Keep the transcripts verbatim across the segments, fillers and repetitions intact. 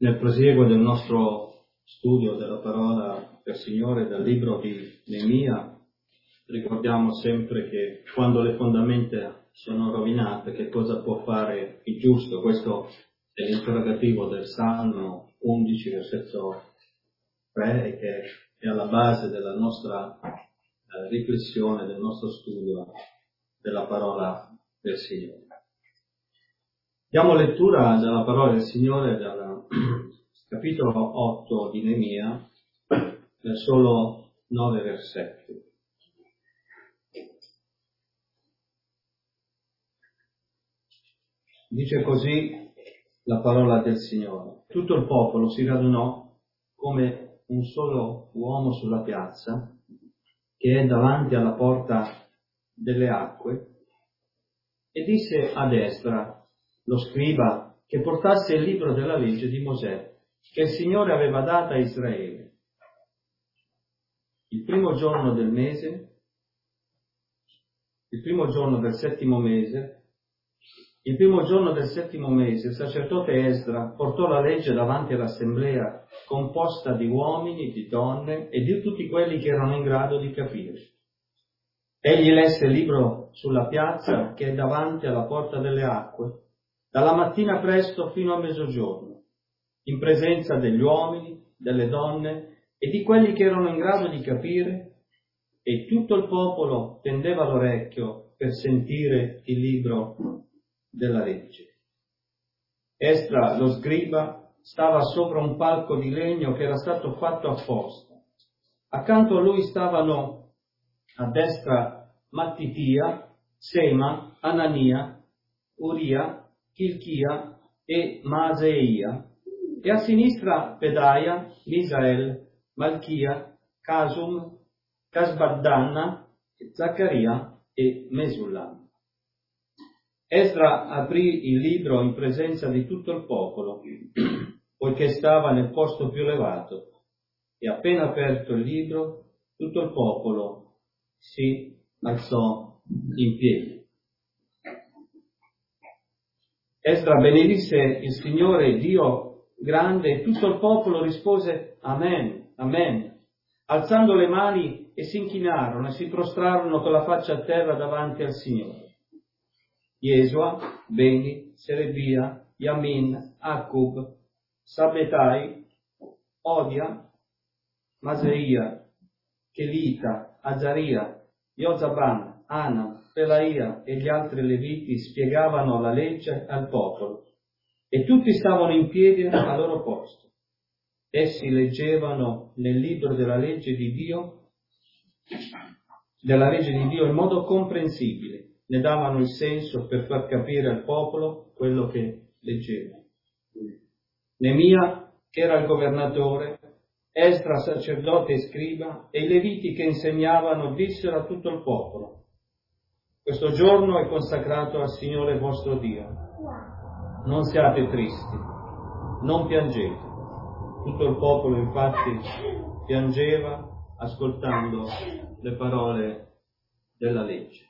Nel prosieguo del nostro studio della parola del Signore dal libro di Neemia, ricordiamo sempre che quando le fondamenta sono rovinate, che cosa può fare il giusto? Questo è l'interrogativo del Salmo undici, versetto tre, che è alla base della nostra eh, riflessione, del nostro studio della parola del Signore. Diamo lettura della parola del Signore dal capitolo otto di Neemia, per solo nove versetti. Dice così la parola del Signore. Tutto il popolo si radunò come un solo uomo sulla piazza, che è davanti alla porta delle acque, e disse ad Esdra, lo scriba, che portasse il libro della legge di Mosè, che il Signore aveva data a Israele. Il primo giorno del mese, il primo giorno del settimo mese, il primo giorno del settimo mese, il sacerdote Esdra portò la legge davanti all'assemblea, composta di uomini, di donne e di tutti quelli che erano in grado di capire. Egli lesse il libro sulla piazza che è davanti alla porta delle acque, dalla mattina presto fino a mezzogiorno, in presenza degli uomini, delle donne e di quelli che erano in grado di capire, e tutto il popolo tendeva l'orecchio per sentire il libro della legge. Esdra, lo scriba, stava sopra un palco di legno che era stato fatto apposta. Accanto a lui stavano a destra Mattitia, Sema, Anania, Uria, Chilchia e Maaseia, e a sinistra Pedaia, Misael, Malchia, Casum, Casbaddanna, Zaccaria e Mesullam. Esdra aprì il libro in presenza di tutto il popolo, poiché stava nel posto più elevato, e appena aperto il libro, tutto il popolo si alzò in piedi. Esdra benedisse il Signore Dio grande, e tutto il popolo rispose Amen, Amen, alzando le mani, e si inchinarono e si prostrarono con la faccia a terra davanti al Signore. Jesua, Beni, Serebia, Yamin, Accub, Sabbetai, Odia, Maseia, Chelita, Azaria, Jozaban, Ana, Pelaia e gli altri leviti spiegavano la legge al popolo, e tutti stavano in piedi al loro posto. Essi leggevano nel libro della legge di Dio, della legge di Dio in modo comprensibile, ne davano il senso per far capire al popolo quello che leggeva. Neemia, che era il governatore, Esdra, sacerdote e scriba, e i leviti che insegnavano, dissero a tutto il popolo: questo giorno è consacrato al Signore vostro Dio. Non siate tristi, non piangete. Tutto il popolo infatti piangeva ascoltando le parole della legge.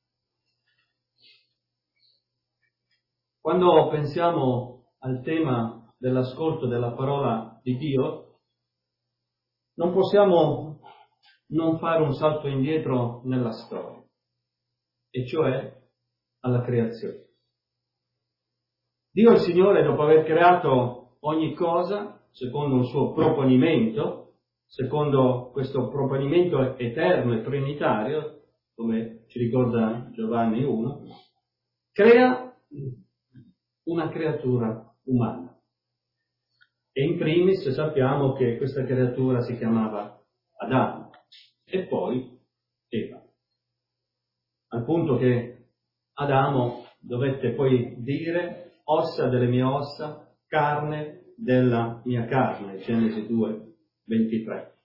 Quando pensiamo al tema dell'ascolto della parola di Dio, non possiamo non fare un salto indietro nella storia, e cioè alla creazione. Dio il Signore, dopo aver creato ogni cosa secondo un suo proponimento, secondo questo proponimento eterno e trinitario, come ci ricorda Giovanni uno, crea una creatura umana. E in primis sappiamo che questa creatura si chiamava Adamo e poi Eva. Al punto che Adamo dovette poi dire: ossa delle mie ossa, carne della mia carne, Genesi due, ventitré.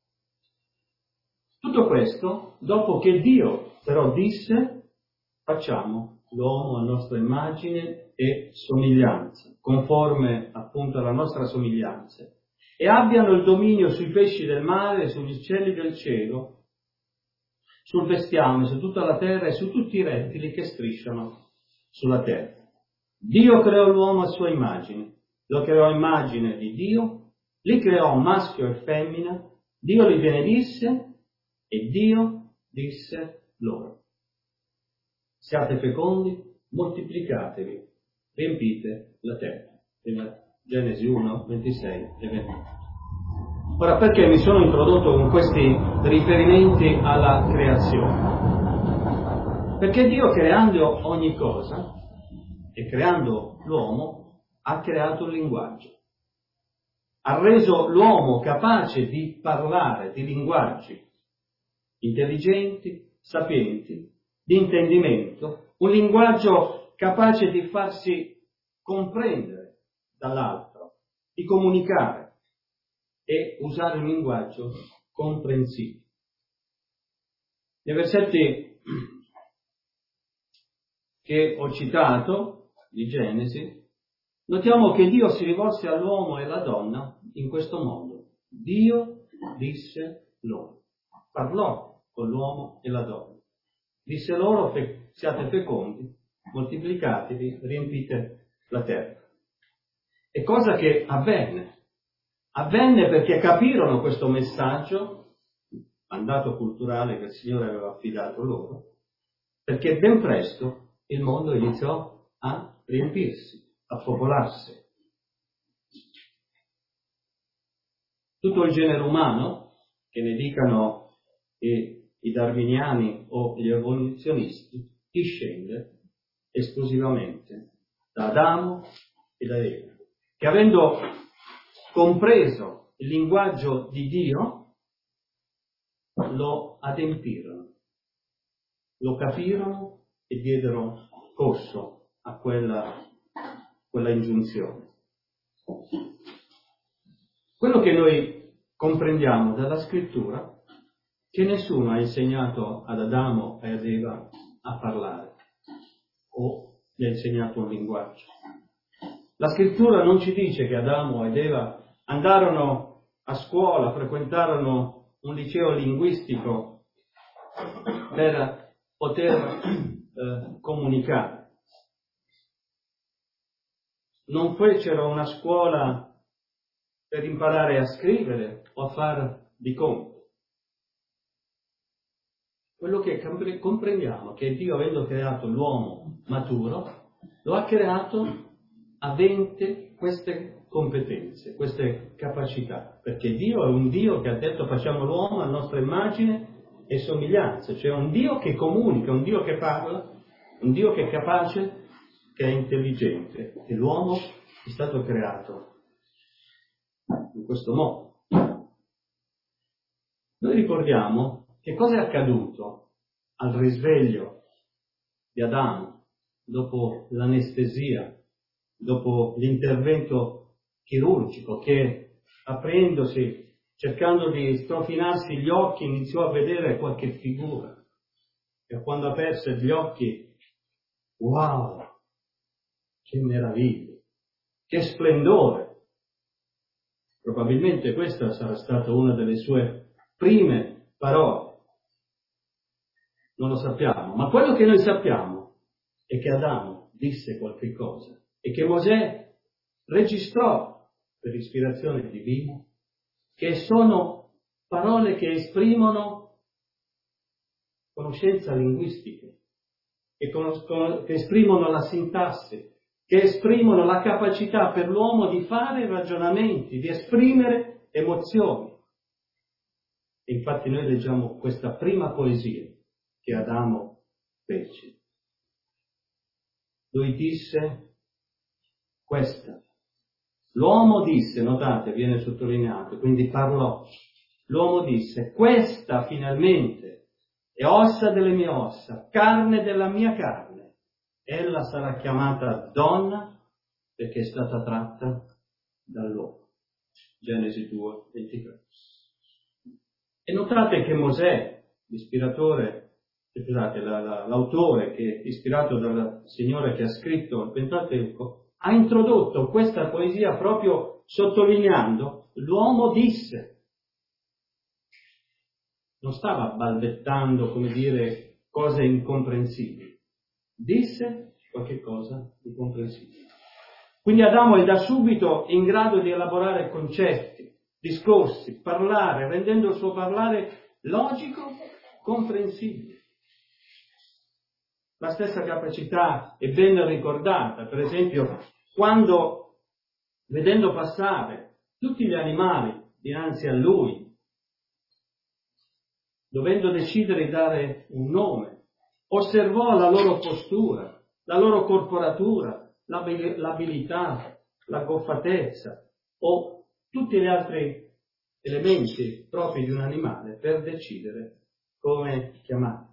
Tutto questo dopo che Dio però disse: facciamo l'uomo a nostra immagine e somiglianza, conforme appunto alla nostra somiglianza, e abbiano il dominio sui pesci del mare, sugli uccelli del cielo, sul bestiame, su tutta la terra e su tutti i rettili che strisciano sulla terra. Dio creò l'uomo a sua immagine, lo creò a immagine di Dio, li creò maschio e femmina, Dio li benedisse e Dio disse loro: siate fecondi, moltiplicatevi, riempite la terra. Genesi uno, ventisei e ventotto. Ora, perché mi sono introdotto con questi riferimenti alla creazione? Perché Dio, creando ogni cosa e creando l'uomo, ha creato un linguaggio. Ha reso l'uomo capace di parlare di linguaggi intelligenti, sapienti, di intendimento, un linguaggio capace di farsi comprendere dall'altro, di comunicare e usare un linguaggio comprensibile. Nei versetti che ho citato di Genesi, notiamo che Dio si rivolse all'uomo e alla donna in questo modo. Dio disse loro, parlò con l'uomo e la donna. Disse loro: fe- siate fecondi, moltiplicatevi, riempite la terra. E cosa che avvenne? Avvenne perché capirono questo messaggio, mandato culturale che il Signore aveva affidato loro, perché ben presto il mondo iniziò a riempirsi, a popolarsi. Tutto il genere umano, che ne dicano i, i darwiniani o gli evoluzionisti, discende esclusivamente da Adamo e da Eva, che avendo compreso il linguaggio di Dio, lo adempirono, lo capirono e diedero corso a quella, quella ingiunzione. Quello che noi comprendiamo dalla Scrittura, che nessuno ha insegnato ad Adamo e ad Eva a parlare o gli ha insegnato un linguaggio. La Scrittura non ci dice che Adamo ed Eva andarono a scuola, frequentarono un liceo linguistico per poter eh, comunicare. Non fecero una scuola per imparare a scrivere o a far di conto. Quello che comprendiamo è che Dio, avendo creato l'uomo maturo, lo ha creato avente queste competenze, queste capacità, perché Dio è un Dio che ha detto: facciamo l'uomo a nostra immagine e somiglianza, cioè un Dio che comunica, un Dio che parla, un Dio che è capace, che è intelligente, e l'uomo è stato creato in questo modo. Noi ricordiamo che cosa è accaduto al risveglio di Adamo dopo l'anestesia, dopo l'intervento chirurgico, che aprendosi, cercando di strofinarsi gli occhi, iniziò a vedere qualche figura. E quando aperse gli occhi, wow, che meraviglia, che splendore! Probabilmente questa sarà stata una delle sue prime parole. Non lo sappiamo, ma quello che noi sappiamo è che Adamo disse qualche cosa e che Mosè registrò per ispirazione divina, che sono parole che esprimono conoscenza linguistica, che, conoscono, che esprimono la sintassi, che esprimono la capacità per l'uomo di fare ragionamenti, di esprimere emozioni. E infatti noi leggiamo questa prima poesia che Adamo fece. Lui disse questa. L'uomo disse, notate, viene sottolineato, quindi parlò. L'uomo disse: questa finalmente è ossa delle mie ossa, carne della mia carne. Ella sarà chiamata donna perché è stata tratta dall'uomo. Genesi due, ventitré. E notate che Mosè, l'ispiratore, scusate, la, la, l'autore che è ispirato dal Signore che ha scritto il Pentateuco, ha introdotto questa poesia proprio sottolineando: l'uomo disse. Non stava balbettando, come dire, cose incomprensibili. Disse qualche cosa di comprensibile. Quindi Adamo è da subito in grado di elaborare concetti, discorsi, parlare, rendendo il suo parlare logico, comprensibile. La stessa capacità è ben ricordata, per esempio, quando, vedendo passare tutti gli animali dinanzi a lui, dovendo decidere di dare un nome, osservò la loro postura, la loro corporatura, l'abilità, la goffatezza o tutti gli altri elementi propri di un animale per decidere come chiamarli.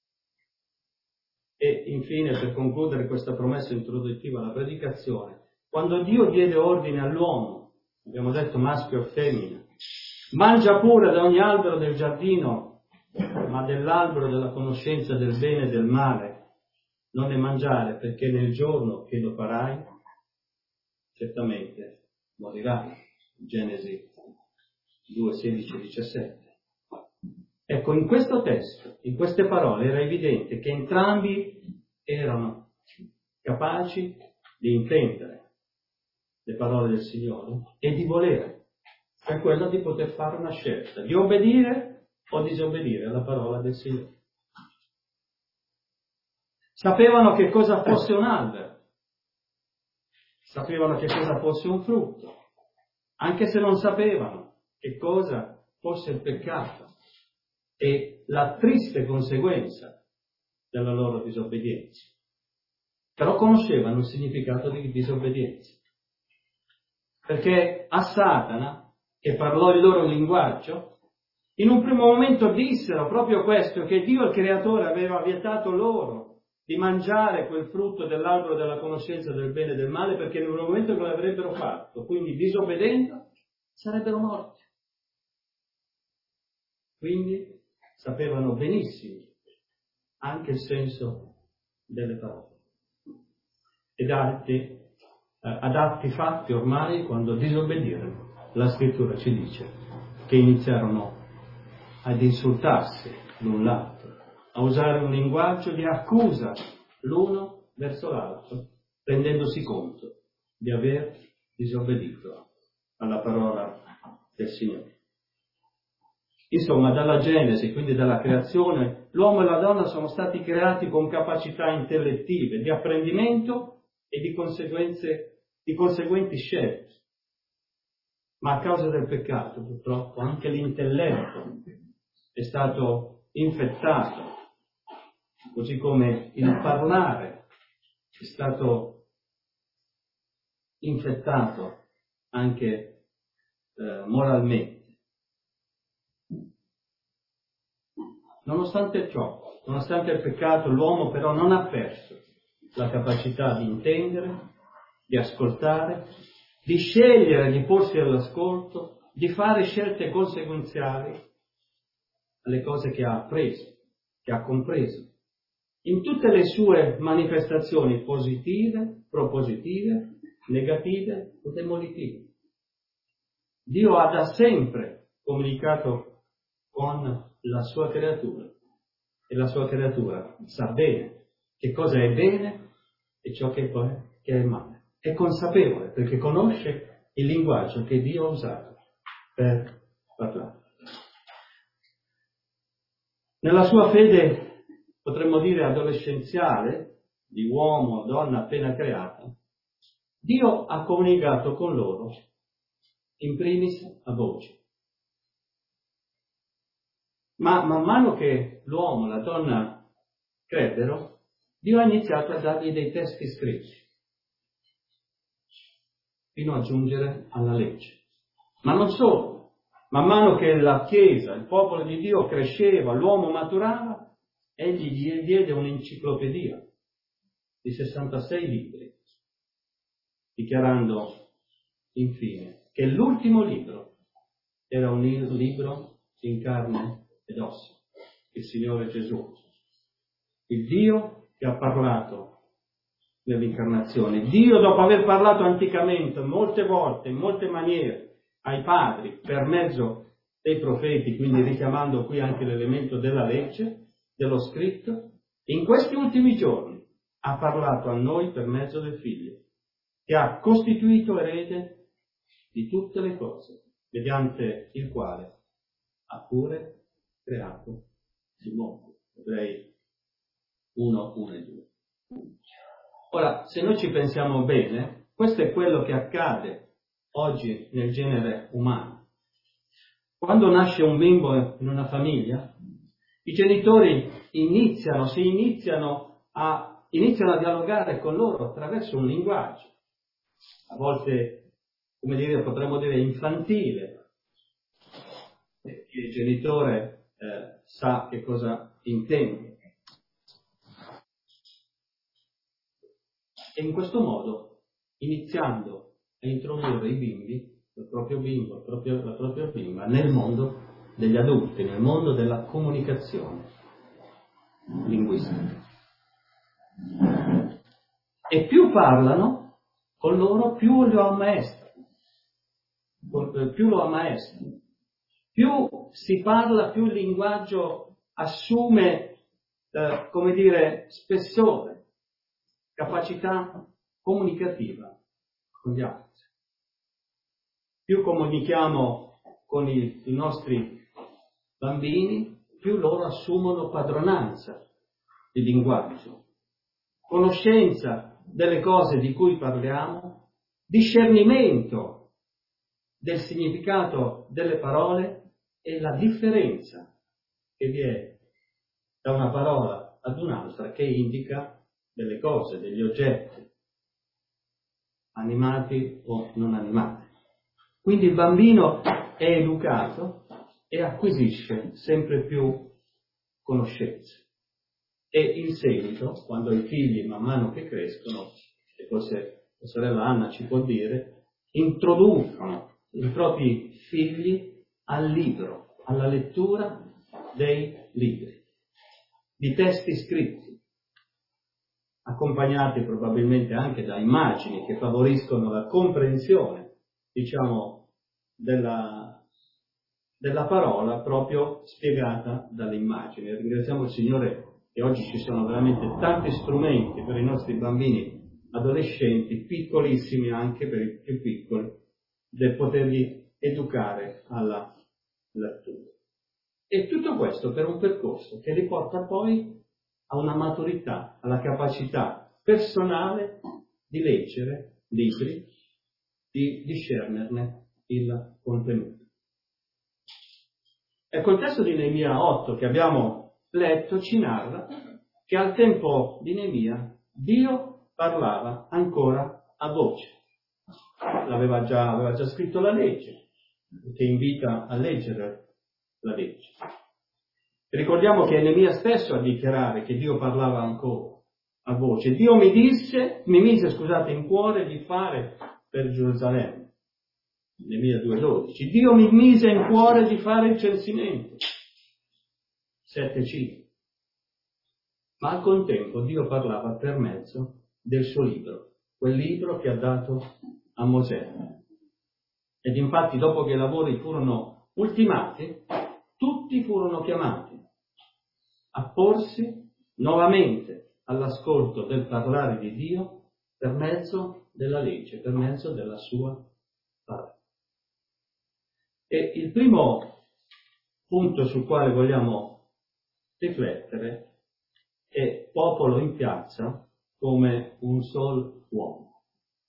E infine, per concludere questa promessa introduttiva alla predicazione, quando Dio diede ordine all'uomo, abbiamo detto maschio e femmina, mangia pure da ogni albero del giardino, ma dell'albero della conoscenza del bene e del male non ne mangiare, perché nel giorno che lo farai certamente morirai. Genesi due, sedici e diciassette. Ecco, in questo testo, in queste parole, era evidente che entrambi erano capaci di intendere le parole del Signore e di volere, per quello di poter fare una scelta, di obbedire o disobbedire alla parola del Signore. Sapevano che cosa fosse un albero, sapevano che cosa fosse un frutto, anche se non sapevano che cosa fosse il peccato e la triste conseguenza della loro disobbedienza. Però conoscevano il significato di disobbedienza. Perché a Satana, che parlò il loro linguaggio, in un primo momento dissero proprio questo, che Dio il Creatore aveva vietato loro di mangiare quel frutto dell'albero della conoscenza del bene e del male, perché nel momento che l'avrebbero fatto, quindi disobbedendo, sarebbero morti. Quindi sapevano benissimo anche il senso delle parole. Ed atti, eh, ad atti fatti ormai, quando disobbedirono, la Scrittura ci dice che iniziarono ad insultarsi l'un l'altro, a usare un linguaggio di accusa l'uno verso l'altro, rendendosi conto di aver disobbedito alla parola del Signore. Insomma, dalla Genesi, quindi dalla creazione, l'uomo e la donna sono stati creati con capacità intellettive, di apprendimento e di conseguenze, di conseguenti scelte. Ma a causa del peccato, purtroppo, anche l'intelletto è stato infettato, così come il parlare è stato infettato anche eh, moralmente. Nonostante ciò, nonostante il peccato, l'uomo però non ha perso la capacità di intendere, di ascoltare, di scegliere, di porsi all'ascolto, di fare scelte conseguenziali alle cose che ha appreso, che ha compreso, in tutte le sue manifestazioni positive, propositive, negative o demolitive. Dio ha da sempre comunicato con la sua creatura e la sua creatura sa bene che cosa è bene e ciò che poi che è male. È consapevole perché conosce il linguaggio che Dio ha usato per parlare. Nella sua fede, potremmo dire adolescenziale, di uomo o donna appena creata, Dio ha comunicato con loro in primis a voce. Ma man mano che l'uomo e la donna crebbero, Dio ha iniziato a dargli dei testi scritti, fino a giungere alla legge. Ma non solo, man mano che la Chiesa, il popolo di Dio cresceva, l'uomo maturava, egli gli diede un'enciclopedia di sessantasei libri, dichiarando infine che l'ultimo libro era un libro in carne ed ossa, il Signore Gesù, il Dio che ha parlato nell'incarnazione. Dio, dopo aver parlato anticamente, molte volte, in molte maniere, ai padri, per mezzo dei profeti, quindi richiamando qui anche l'elemento della legge, dello scritto, in questi ultimi giorni ha parlato a noi per mezzo del Figlio, che ha costituito erede di tutte le cose, mediante il quale ha pure creato il mondo. Ebrei uno, uno e due. Ora, se noi ci pensiamo bene, questo è quello che accade oggi nel genere umano. Quando nasce un bimbo in una famiglia, i genitori iniziano, si iniziano a, iniziano a dialogare con loro attraverso un linguaggio, a volte, come dire, potremmo dire infantile, perché il genitore eh, sa che cosa intende. E in questo modo, iniziando a introdurre i bimbi, il proprio bimbo, il proprio, la propria bimba, nel mondo degli adulti, nel mondo della comunicazione linguistica. E più parlano con loro, più lo ammaestrano, più lo ammaestrano. Più si parla, più il linguaggio assume, eh, come dire, spessore, capacità comunicativa con gli altri. Più comunichiamo con i, i nostri bambini, più loro assumono padronanza di linguaggio, conoscenza delle cose di cui parliamo, discernimento del significato delle parole e la differenza che vi è da una parola ad un'altra che indica delle cose, degli oggetti, animati o non animati. Quindi il bambino è educato e acquisisce sempre più conoscenze. E in seguito, quando i figli man mano che crescono, e forse la sorella Anna ci può dire, introducono i propri figli al libro, alla lettura dei libri, di testi scritti, accompagnati probabilmente anche da immagini che favoriscono la comprensione, diciamo, della, della parola proprio spiegata dalle immagini. Ringraziamo il Signore che oggi ci sono veramente tanti strumenti per i nostri bambini, adolescenti, piccolissimi anche per i più piccoli, del poterli educare alla lettura. E tutto questo per un percorso che li porta poi a una maturità, alla capacità personale di leggere libri, di discernerne il contenuto. Ecco, il testo di Neemia otto che abbiamo letto ci narra che al tempo di Neemia Dio parlava ancora a voce. L'aveva già, aveva già scritto la legge, che invita a leggere la legge. Ricordiamo che è Neemia stesso a dichiarare che Dio parlava ancora a voce. Dio mi disse, mi mise, scusate, in cuore di fare per Gerusalemme. Neemia due dodici. Dio mi mise in cuore di fare il censimento. sette cinque. Ma al contempo Dio parlava per mezzo del suo libro, quel libro che ha dato a Mosè. Ed infatti dopo che i lavori furono ultimati, tutti furono chiamati a porsi nuovamente all'ascolto del parlare di Dio per mezzo della legge, per mezzo della sua parola. E il primo punto sul quale vogliamo riflettere è popolo in piazza come un sol uomo.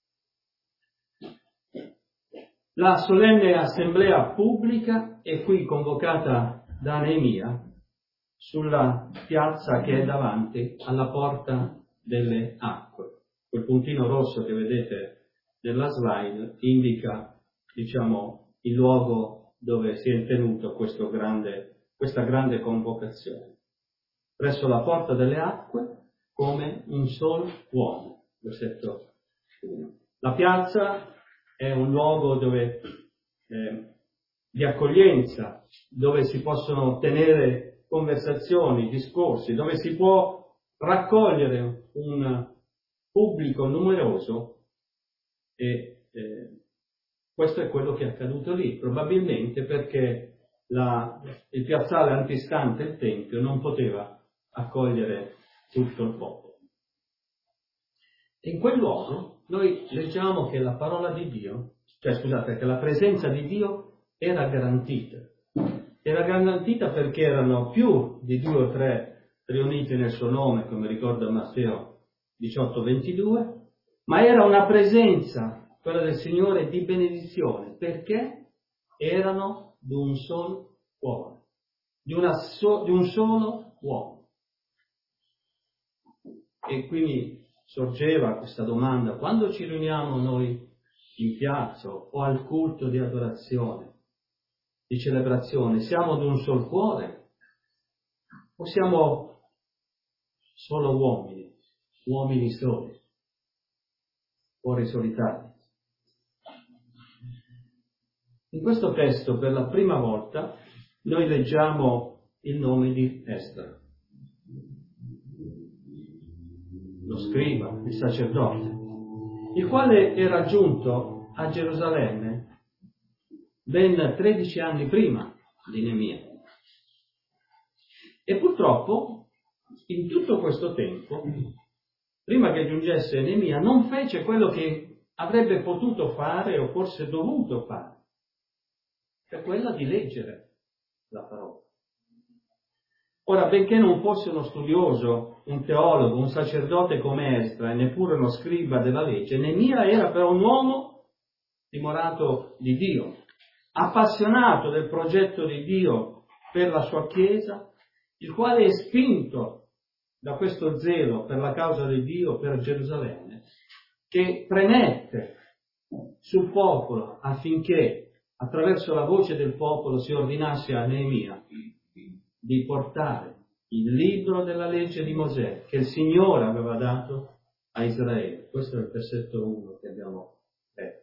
La solenne assemblea pubblica è qui convocata da Neemia sulla piazza che è davanti alla porta delle acque. Quel puntino rosso che vedete nella slide indica, diciamo, il luogo dove si è tenuto questo grande, questa grande convocazione. Presso la porta delle acque come un sol uomo. Versetto uno. La piazza è un luogo dove, eh, di accoglienza, dove si possono tenere conversazioni, discorsi, dove si può raccogliere un pubblico numeroso e eh, questo è quello che è accaduto lì, probabilmente perché la, il piazzale antistante il Tempio non poteva accogliere tutto il popolo. E in quel luogo noi leggiamo che la parola di Dio, cioè scusate, che la presenza di Dio era garantita. Era garantita perché erano più di due o tre riuniti nel suo nome, come ricorda Matteo diciotto ventidue, ma era una presenza, quella del Signore, di benedizione, perché erano di un solo cuore, di, una so, di un solo uomo. E quindi sorgeva questa domanda: quando ci riuniamo noi in piazza o al culto di adorazione, di celebrazione, siamo di un sol cuore o siamo solo uomini, uomini soli, cuori solitari? In questo testo per la prima volta noi leggiamo il nome di Esdra, lo scriba, il sacerdote, il quale era giunto a Gerusalemme ben tredici anni prima di Neemia. E purtroppo, in tutto questo tempo, prima che giungesse Neemia, non fece quello che avrebbe potuto fare o forse dovuto fare, cioè quella di leggere la parola. Ora, benché non fosse uno studioso, un teologo, un sacerdote come Esdra e neppure uno scriba della legge, Neemia era però un uomo timorato di Dio, appassionato del progetto di Dio per la sua Chiesa, il quale è spinto da questo zelo per la causa di Dio per Gerusalemme, che premette sul popolo affinché attraverso la voce del popolo si ordinasse a Neemia di portare il libro della legge di Mosè che il Signore aveva dato a Israele. Questo è il versetto uno che abbiamo letto.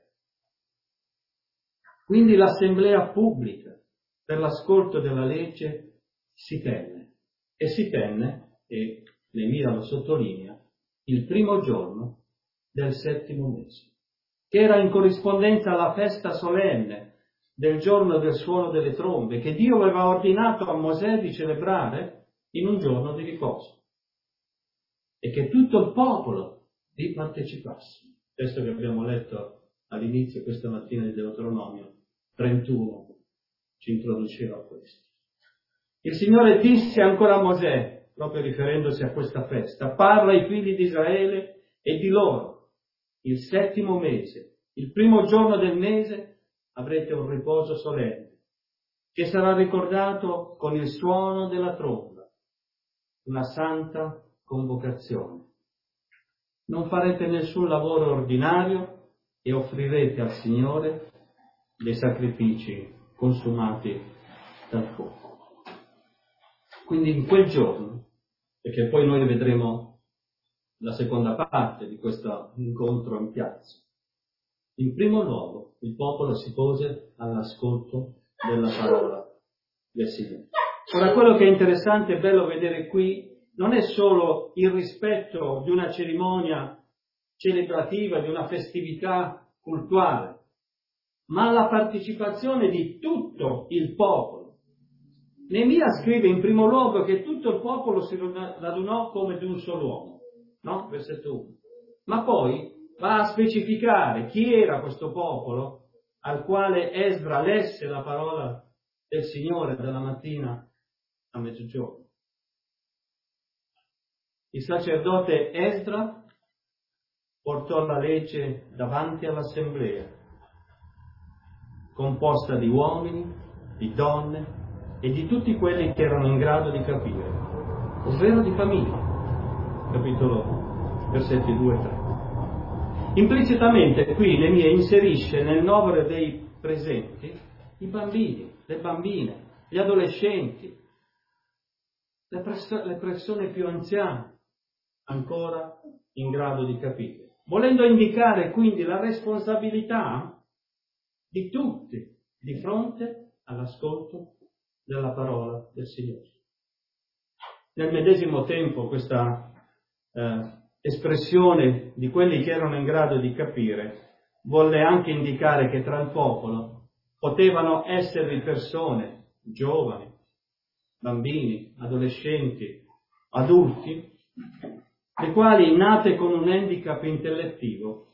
Quindi l'assemblea pubblica per l'ascolto della legge si tenne, e si tenne, e Neemia lo sottolinea, il primo giorno del settimo mese, che era in corrispondenza alla festa solenne del giorno del suono delle trombe, che Dio aveva ordinato a Mosè di celebrare in un giorno di riposo, e che tutto il popolo vi partecipasse. Questo che abbiamo letto all'inizio questa mattina di Deuteronomio trentuno ci introduceva a questo. Il Signore disse ancora a Mosè, proprio riferendosi a questa festa: parla ai figli di Israele e di loro: il settimo mese, il primo giorno del mese, avrete un riposo solenne, che sarà ricordato con il suono della tromba, una santa convocazione. Non farete nessun lavoro ordinario e offrirete al Signore dei sacrifici consumati dal fuoco. Quindi in quel giorno, perché poi noi vedremo la seconda parte di questo incontro in piazza, in primo luogo il popolo si pose all'ascolto della parola del Signore. Ora, quello che è interessante e bello vedere qui non è solo il rispetto di una cerimonia celebrativa, di una festività cultuale, ma la partecipazione di tutto il popolo. Neemia scrive in primo luogo che tutto il popolo si radunò come di un solo uomo, no? Versetto uno. Ma poi va a specificare chi era questo popolo al quale Esdra lesse la parola del Signore dalla mattina a mezzogiorno. Il sacerdote Esdra portò la legge davanti all'assemblea, composta di uomini, di donne e di tutti quelli che erano in grado di capire, ovvero di famiglie. Capitolo versetti due e tre. Implicitamente qui Neemia inserisce nel novero dei presenti i bambini, le bambine, gli adolescenti, le, pers- le persone più anziane, ancora in grado di capire, volendo indicare quindi la responsabilità di tutti di fronte all'ascolto della parola del Signore. Nel medesimo tempo questa eh, espressione di quelli che erano in grado di capire volle anche indicare che tra il popolo potevano esservi persone, giovani, bambini, adolescenti, adulti, le quali, nate con un handicap intellettivo,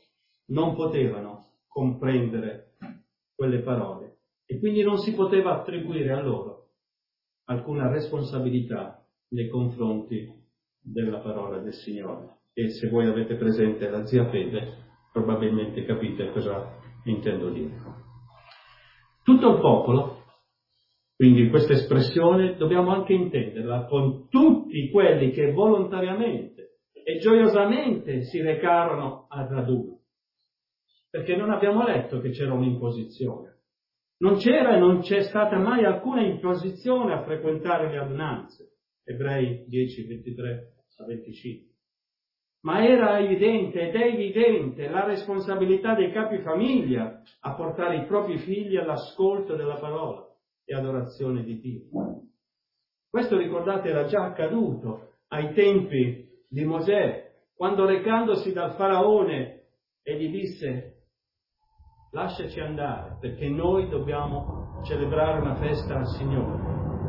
non potevano comprendere quelle parole e quindi non si poteva attribuire a loro alcuna responsabilità nei confronti della parola del Signore. E se voi avete presente la zia Fede, probabilmente capite cosa intendo dire. Tutto il popolo, quindi questa espressione dobbiamo anche intenderla con tutti quelli che volontariamente e gioiosamente si recarono al raduno, perché non abbiamo letto che c'era un'imposizione. Non c'era e non c'è stata mai alcuna imposizione a frequentare le adunanze. Ebrei dieci, ventitré a venticinque. Ma era evidente ed è evidente la responsabilità dei capi famiglia a portare i propri figli all'ascolto della parola e adorazione di Dio. Questo, ricordate, era già accaduto ai tempi di Mosè, quando recandosi dal faraone e gli disse: lasciaci andare, perché noi dobbiamo celebrare una festa al Signore,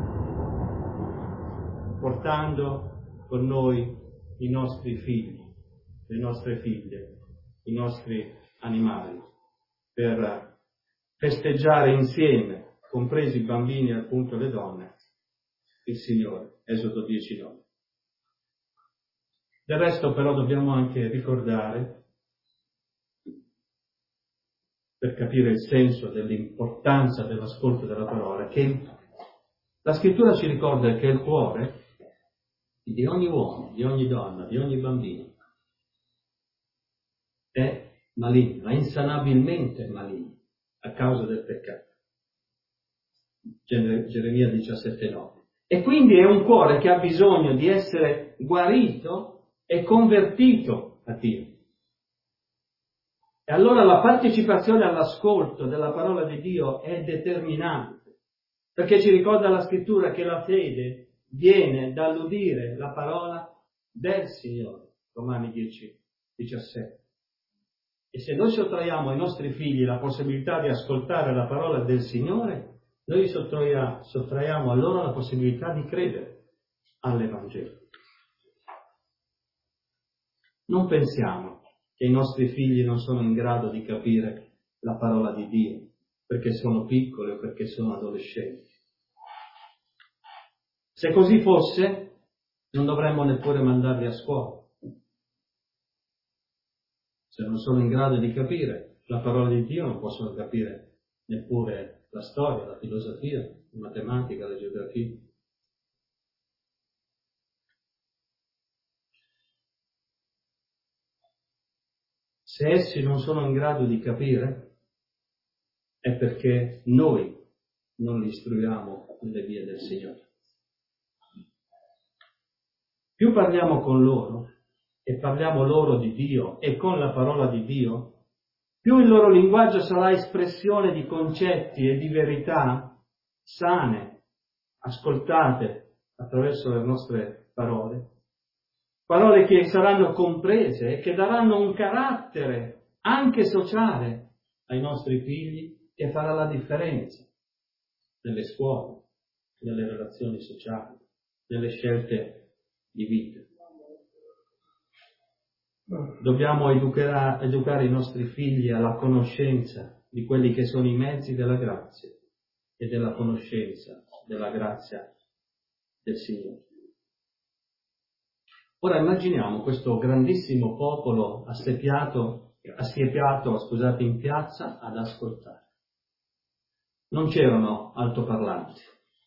portando con noi i nostri figli, le nostre figlie, i nostri animali, per festeggiare insieme, compresi i bambini e appunto le donne, il Signore. Esodo dieci nove. Del resto però dobbiamo anche ricordare, per capire il senso dell'importanza dell'ascolto della parola, che la Scrittura ci ricorda che il cuore di ogni uomo, di ogni donna, di ogni bambino è maligno, è insanabilmente maligno a causa del peccato. Geremia diciassette nove. E quindi è un cuore che ha bisogno di essere guarito e convertito a Dio. E allora la partecipazione all'ascolto della parola di Dio è determinante, perché ci ricorda la Scrittura che la fede viene dall'udire la parola del Signore. Romani dieci diciassette. E se noi sottraiamo ai nostri figli la possibilità di ascoltare la parola del Signore, noi sottraiamo a loro la possibilità di credere all'Evangelo. Non pensiamo che i nostri figli non sono in grado di capire la parola di Dio perché sono piccoli o perché sono adolescenti. Se così fosse, non dovremmo neppure mandarli a scuola. Se non sono in grado di capire la parola di Dio, non possono capire neppure la storia, la filosofia, la matematica, la geografia. Se essi non sono in grado di capire, è perché noi non li istruiamo nelle vie del Signore. Più parliamo con loro e parliamo loro di Dio e con la parola di Dio, più il loro linguaggio sarà espressione di concetti e di verità sane, ascoltate attraverso le nostre parole, parole che saranno comprese e che daranno un carattere anche sociale ai nostri figli che farà la differenza nelle scuole, nelle relazioni sociali, nelle scelte di vita. Dobbiamo educare, educare i nostri figli alla conoscenza di quelli che sono i mezzi della grazia e della conoscenza della grazia del Signore. Ora immaginiamo questo grandissimo popolo assiepiato, assiepiato scusate, in piazza ad ascoltare. Non c'erano altoparlanti,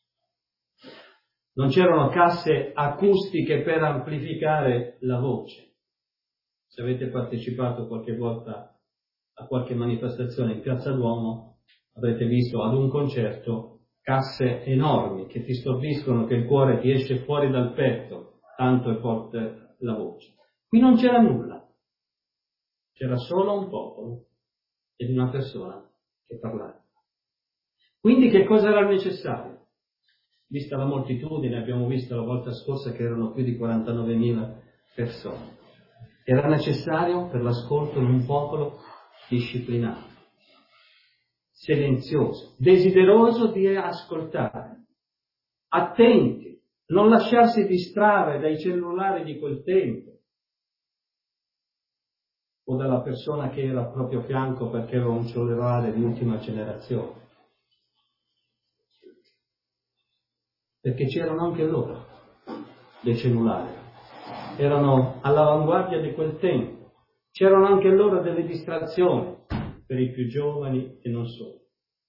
non c'erano casse acustiche per amplificare la voce. Se avete partecipato qualche volta a qualche manifestazione in Piazza Duomo, avrete visto ad un concerto casse enormi che ti stordiscono, che il cuore ti esce fuori dal petto, tanto è forte la voce. Qui non c'era nulla, c'era solo un popolo ed una persona che parlava. Quindi che cosa era necessario? Vista la moltitudine, abbiamo visto la volta scorsa che erano più di quarantanovemila persone. Era necessario per l'ascolto di un popolo disciplinato, silenzioso, desideroso di ascoltare, attenti, non lasciarsi distrarre dai cellulari di quel tempo, o dalla persona che era al proprio fianco perché era un cellulare di ultima generazione. Perché c'erano anche loro dei cellulari, erano all'avanguardia di quel tempo, c'erano anche loro delle distrazioni per i più giovani e non solo.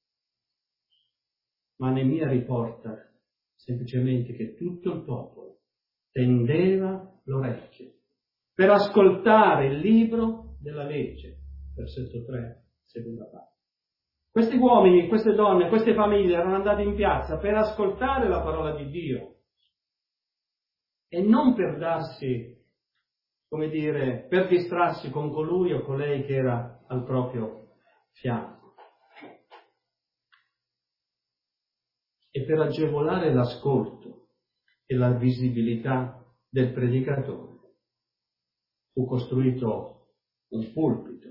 Ma Neemia riporta semplicemente che tutto il popolo tendeva l'orecchio per ascoltare il libro della legge, versetto tre, seconda parte. Questi uomini, queste donne, queste famiglie erano andati in piazza per ascoltare la parola di Dio e non per darsi, come dire, per distrarsi con colui o colei che era al proprio fianco. E per agevolare l'ascolto e la visibilità del predicatore fu costruito un pulpito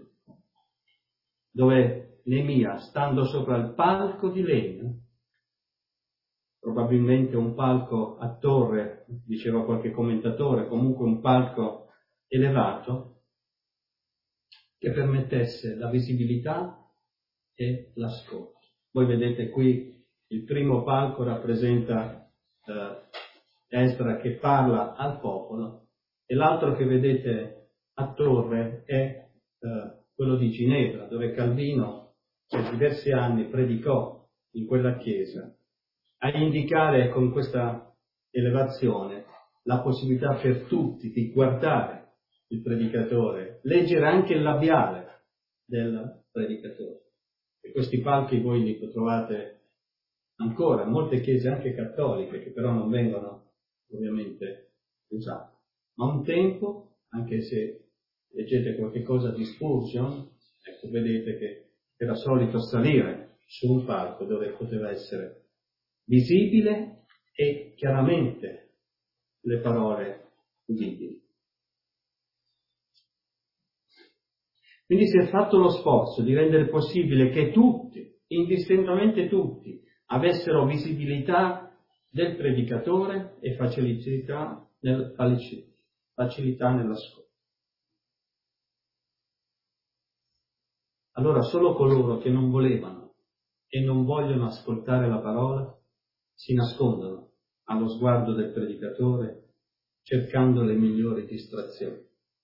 dove Neemia, stando sopra il palco di legno, probabilmente un palco a torre, diceva qualche commentatore, comunque un palco elevato, che permettesse la visibilità e l'ascolto. Voi vedete qui il primo palco rappresenta eh, Esdra che parla al popolo e l'altro che vedete a torre è eh, quello di Ginevra, dove Calvino per diversi anni predicò in quella chiesa, a indicare con questa elevazione la possibilità per tutti di guardare il predicatore, leggere anche il labiale del predicatore. E questi palchi voi li trovate ancora in molte chiese anche cattoliche, che però non vengono ovviamente usate. Ma un tempo, anche se leggete qualche cosa di Spurgeon, ecco, vedete che era solito salire su un palco dove poteva essere visibile e chiaramente le parole udibili. Quindi si è fatto lo sforzo di rendere possibile che tutti, indistintamente tutti, avessero visibilità del predicatore e facilità, nel, facilità nell'ascolto. Allora solo coloro che non volevano e non vogliono ascoltare la parola si nascondono allo sguardo del predicatore cercando le migliori distrazioni.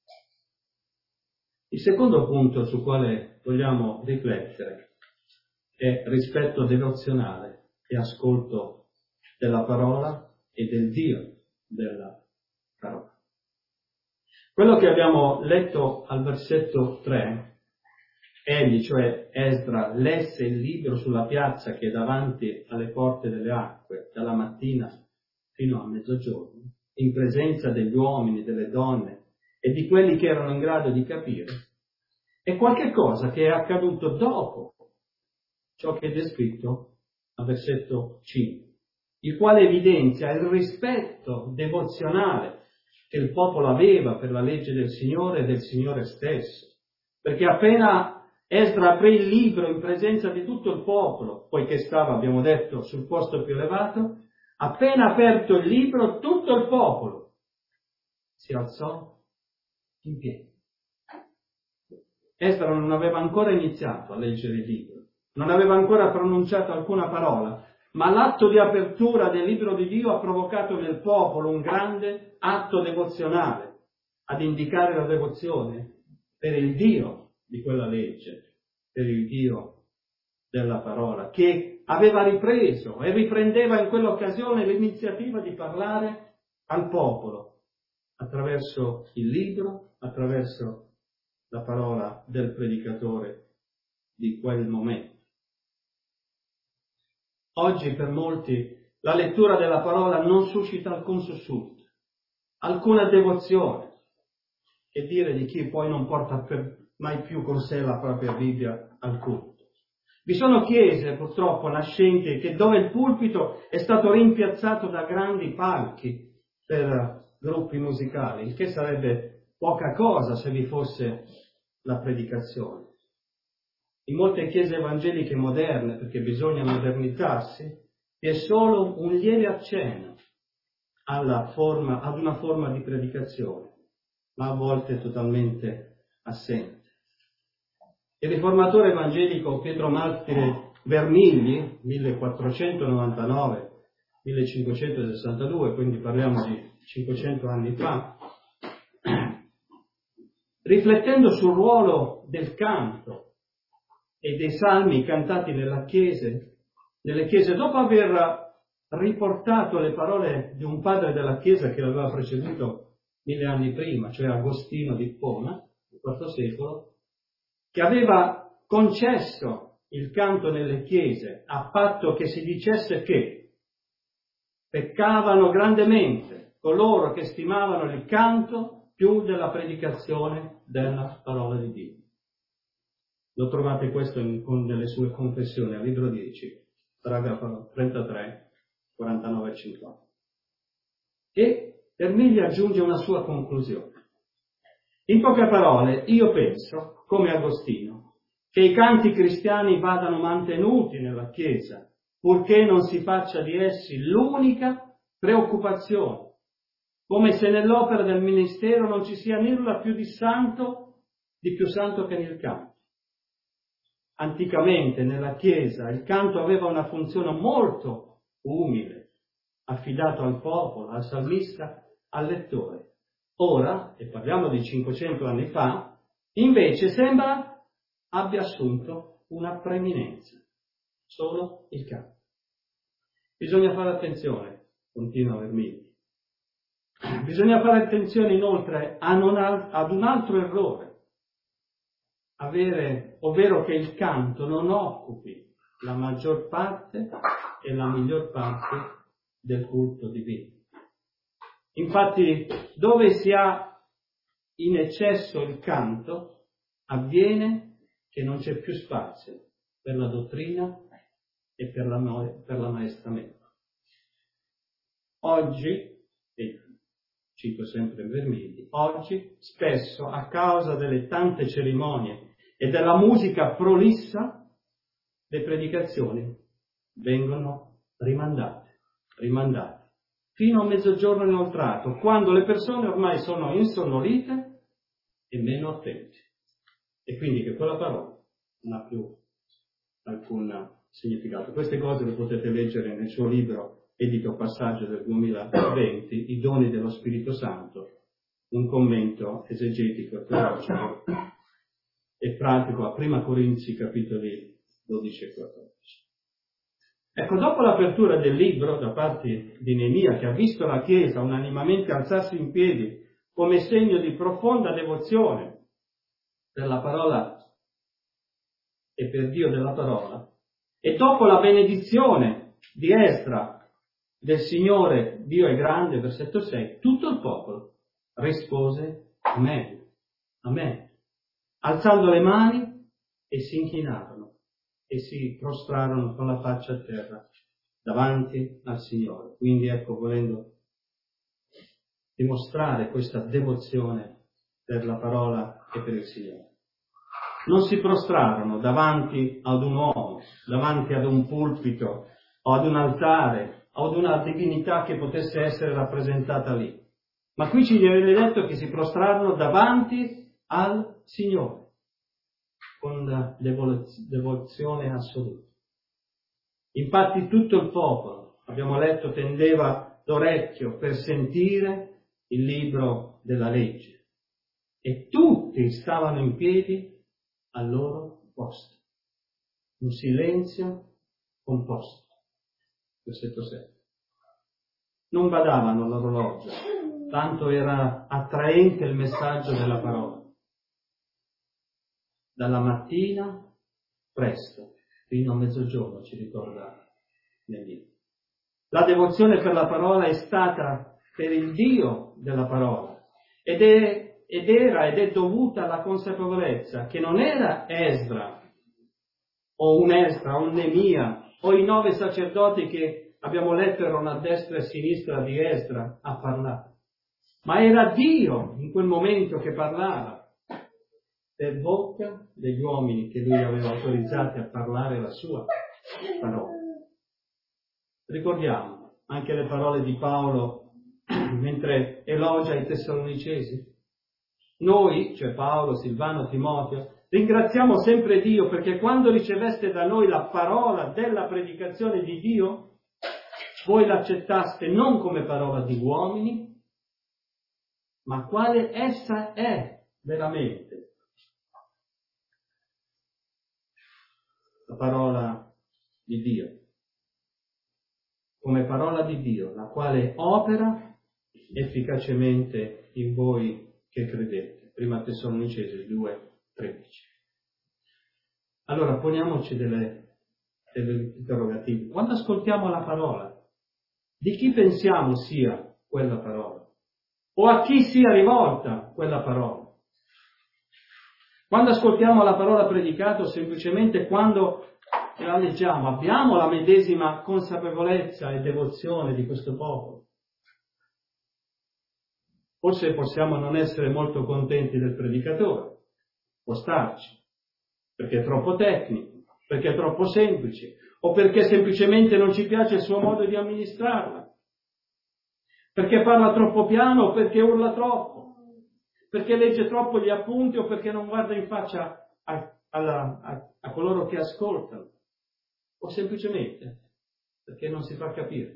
Il secondo punto su quale vogliamo riflettere è rispetto devozionale e ascolto della parola e del Dio della parola. Quello che abbiamo letto al versetto tre, egli, cioè Esdra, lesse il libro sulla piazza che è davanti alle porte delle acque, dalla mattina fino a mezzogiorno, in presenza degli uomini, delle donne e di quelli che erano in grado di capire, è qualche cosa che è accaduto dopo ciò che è descritto al versetto cinque, il quale evidenzia il rispetto devozionale che il popolo aveva per la legge del Signore e del Signore stesso, perché appena Esdra aprì il libro in presenza di tutto il popolo, poiché stava, abbiamo detto, sul posto più elevato, appena aperto il libro, tutto il popolo si alzò in piedi. Esdra non aveva ancora iniziato a leggere il libro, non aveva ancora pronunciato alcuna parola, ma l'atto di apertura del libro di Dio ha provocato nel popolo un grande atto devozionale, ad indicare la devozione per il Dio di quella legge, per il Dio della parola, che aveva ripreso e riprendeva in quell'occasione l'iniziativa di parlare al popolo attraverso il libro, attraverso la parola del predicatore di quel momento. Oggi per molti la lettura della parola non suscita alcun sussulto, alcuna devozione, che dire di chi poi non porta per mai più con sé la propria Bibbia al culto. Vi sono chiese purtroppo nascenti che dove il pulpito è stato rimpiazzato da grandi palchi per gruppi musicali, il che sarebbe poca cosa se vi fosse la predicazione. In molte chiese evangeliche moderne, perché bisogna modernizzarsi, vi è solo un lieve accenno alla forma, ad una forma di predicazione, ma a volte totalmente assente. Il riformatore evangelico Pietro Martire Vermigli, millequattrocentonovantanove millecinquecentosessantadue, quindi parliamo di cinquecento anni fa, riflettendo sul ruolo del canto e dei salmi cantati nella chiese, nelle chiese, dopo aver riportato le parole di un padre della Chiesa che l'aveva preceduto mille anni prima, cioè Agostino di Ippona, del quarto secolo, che aveva concesso il canto nelle chiese a patto che si dicesse che peccavano grandemente coloro che stimavano il canto più della predicazione della parola di Dio. Lo trovate questo in, con delle sue confessioni, al libro dieci, paragrafo trentatré, quarantanove e cinquanta. E Vermigli aggiunge una sua conclusione. In poche parole, io penso, come Agostino, che i canti cristiani vadano mantenuti nella Chiesa, purché non si faccia di essi l'unica preoccupazione, come se nell'opera del ministero non ci sia nulla più di santo, di più santo che nel canto. Anticamente nella Chiesa il canto aveva una funzione molto umile, affidato al popolo, al salmista, al lettore. Ora, e parliamo di cinquecento anni fa, invece sembra abbia assunto una preeminenza, solo il canto. Bisogna fare attenzione, continua Vermigli. Bisogna fare attenzione inoltre a non al- ad un altro errore, avere, ovvero che il canto non occupi la maggior parte e la miglior parte del culto divino. Infatti, dove si ha in eccesso il canto, avviene che non c'è più spazio per la dottrina e per, la, per l'ammaestramento. Oggi, e cito sempre Vermigli, oggi spesso a causa delle tante cerimonie e della musica prolissa, le predicazioni vengono rimandate, rimandate, fino a mezzogiorno inoltrato, quando le persone ormai sono insonnolite e meno attente. E quindi che quella parola non ha più alcun significato. Queste cose le potete leggere nel suo libro edito Passaggio del duemilaventi, I doni dello Spirito Santo, un commento esegetico e teologico e pratico a Prima Corinzi capitoli dodici e quattordici. Ecco, dopo l'apertura del libro da parte di Neemia, che ha visto la Chiesa unanimemente alzarsi in piedi come segno di profonda devozione per la parola e per Dio della parola, e dopo la benedizione di Esdra del Signore Dio è grande, versetto sei, tutto il popolo rispose Amen, Amen, alzando le mani e si inchinarono e si prostrarono con la faccia a terra davanti al Signore. Quindi ecco, volendo dimostrare questa devozione per la parola e per il Signore, non si prostrarono davanti ad un uomo, davanti ad un pulpito o ad un altare o ad una divinità che potesse essere rappresentata lì, ma qui ci viene detto che si prostrarono davanti al Signore con devozione assoluta. Infatti tutto il popolo, abbiamo letto, tendeva l'orecchio per sentire il libro della legge e tutti stavano in piedi al loro posto, un silenzio composto. Versetto sette. Non badavano all'orologio, tanto era attraente il messaggio della parola. Dalla mattina presto fino a mezzogiorno, ci ricorda nel libro. La devozione per la parola è stata per il Dio della parola ed, è, ed era ed è dovuta alla consapevolezza che non era Esdra o un Esdra o un Neemia o i nove sacerdoti che abbiamo letto erano a destra e a sinistra di Esdra a parlare, ma era Dio in quel momento che parlava per bocca degli uomini che lui aveva autorizzati a parlare la sua parola. Ricordiamo anche le parole di Paolo mentre elogia i Tessalonicesi. Noi, cioè Paolo, Silvano, Timoteo, ringraziamo sempre Dio perché quando riceveste da noi la parola della predicazione di Dio, voi l'accettaste non come parola di uomini, ma quale essa è veramente. La parola di Dio. Come parola di Dio, la quale opera efficacemente in voi che credete. Prima Tessalonicesi due, tredici. Allora poniamoci delle, delle interrogativi. Quando ascoltiamo la parola, di chi pensiamo sia quella parola? O a chi sia rivolta quella parola? Quando ascoltiamo la parola predicata o semplicemente quando la leggiamo, abbiamo la medesima consapevolezza e devozione di questo popolo? Forse possiamo non essere molto contenti del predicatore, può starci, perché è troppo tecnico, perché è troppo semplice, o perché semplicemente non ci piace il suo modo di amministrarla, perché parla troppo piano o perché urla troppo, perché legge troppo gli appunti o perché non guarda in faccia a, alla, a, a coloro che ascoltano, o semplicemente perché non si fa capire.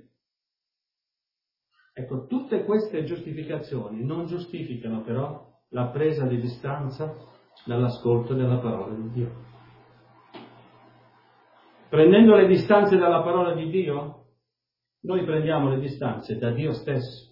Ecco, tutte queste giustificazioni non giustificano però la presa di distanza dall'ascolto della parola di Dio. Prendendo le distanze dalla parola di Dio, noi prendiamo le distanze da Dio stesso.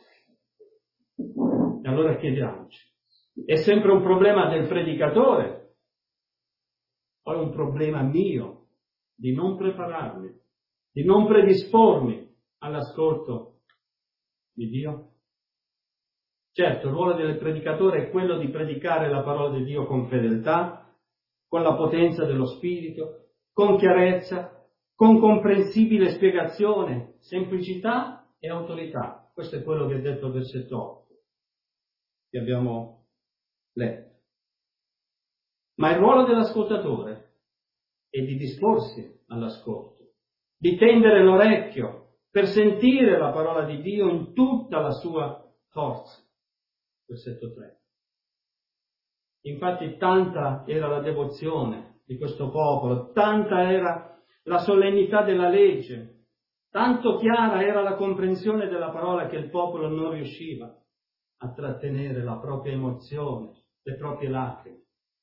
E allora chiediamoci, è sempre un problema del predicatore o è un problema mio di non prepararmi, di non predispormi all'ascolto di Dio? Certo, il ruolo del predicatore è quello di predicare la parola di Dio con fedeltà, con la potenza dello Spirito, con chiarezza, con comprensibile spiegazione, semplicità e autorità. Questo è quello che è detto al versetto otto, che abbiamo letto. Ma il ruolo dell'ascoltatore è di disporsi all'ascolto, di tendere l'orecchio per sentire la parola di Dio in tutta la sua forza. Versetto tre. Infatti tanta era la devozione di questo popolo, tanta era la solennità della legge, tanto chiara era la comprensione della parola che il popolo non riusciva a trattenere la propria emozione, le proprie lacrime.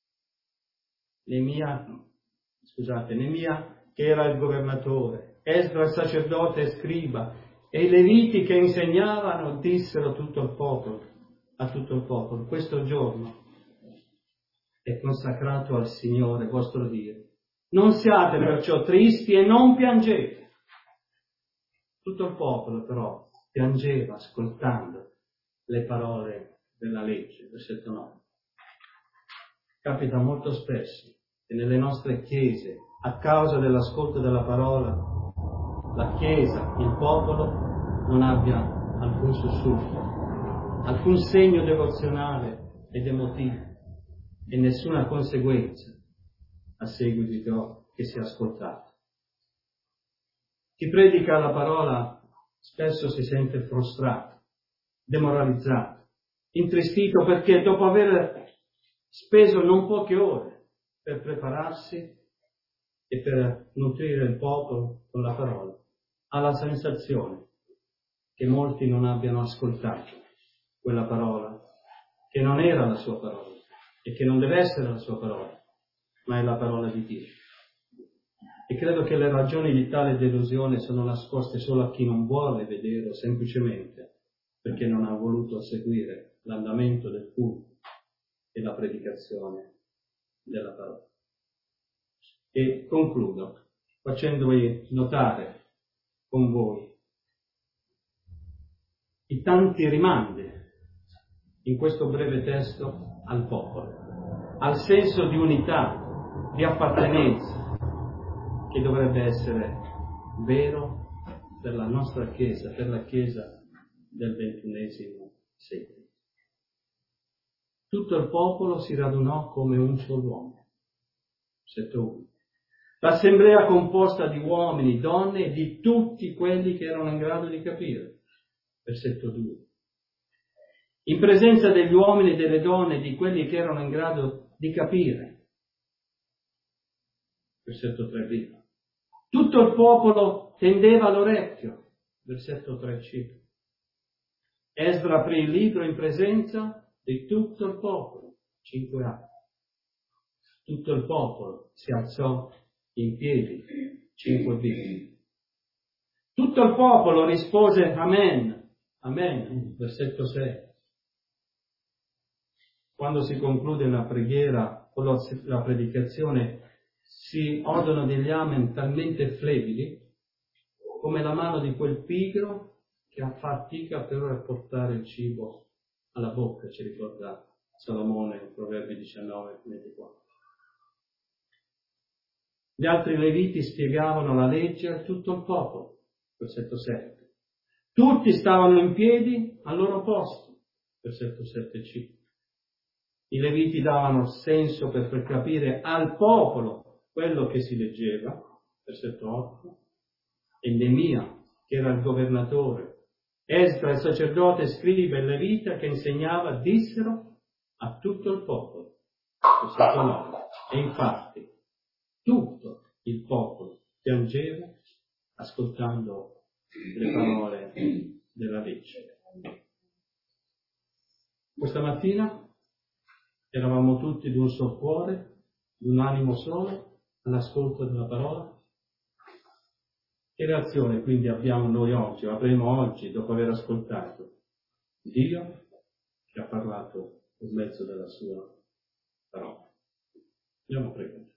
Nemia, scusate, Nemia che era il governatore, Esdra il sacerdote e scriba, e i leviti che insegnavano dissero tutto il popolo, a tutto il popolo, questo giorno è consacrato al Signore vostro Dio. Non siate perciò tristi e non piangete. Tutto il popolo però piangeva ascoltando le parole della legge, versetto nove. Capita molto spesso che nelle nostre chiese, a causa dell'ascolto della parola, la Chiesa, il popolo, non abbia alcun sussulto, alcun segno devozionale ed emotivo e nessuna conseguenza a seguito di ciò che si è ascoltato. Chi predica la parola spesso si sente frustrato, demoralizzato, intristito perché dopo aver speso non poche ore per prepararsi e per nutrire il popolo con la parola, ha la sensazione che molti non abbiano ascoltato quella parola, che non era la sua parola e che non deve essere la sua parola, ma è la parola di Dio. E credo che le ragioni di tale delusione sono nascoste solo a chi non vuole vedere o semplicemente perché non ha voluto seguire l'andamento del culto e la predicazione della parola. E concludo facendovi notare con voi i tanti rimandi in questo breve testo al popolo, al senso di unità, di appartenenza che dovrebbe essere vero per la nostra Chiesa, per la Chiesa del ventunesimo secolo. Tutto il popolo si radunò come un solo uomo. Versetto uno. L'assemblea composta di uomini, donne e di tutti quelli che erano in grado di capire. Versetto due. in presenza degli uomini e delle donne, di quelli che erano in grado di capire. Versetto tre b. Tutto il popolo tendeva l'orecchio. Versetto tre c. Esdra aprì il libro in presenza di tutto il popolo. cinque a. Tutto il popolo si alzò in piedi. cinque b. Tutto il popolo rispose Amen. Amen. Versetto sei. Quando si conclude la preghiera o la predicazione, si odono degli amen talmente flebili come la mano di quel pigro che ha fatica però a portare il cibo alla bocca, ci ricorda Salomone in Proverbi diciannove ventiquattro. Gli altri leviti spiegavano la legge a tutto il popolo, versetto sette. Tutti stavano in piedi al loro posto, versetto sette c. I leviti davano senso per far capire al popolo quello che si leggeva, versetto otto, e Neemia, che era il governatore, Esdra, il sacerdote, scribe e levita che insegnava, dissero a tutto il popolo, versetto nove, e infatti tutto il popolo piangeva ascoltando le parole della legge. Questa mattina eravamo tutti di un solo cuore, di un animo solo, all'ascolto della parola. Che reazione quindi abbiamo noi oggi, o avremo oggi, dopo aver ascoltato Dio che ha parlato per mezzo della sua parola? Andiamo a pregare.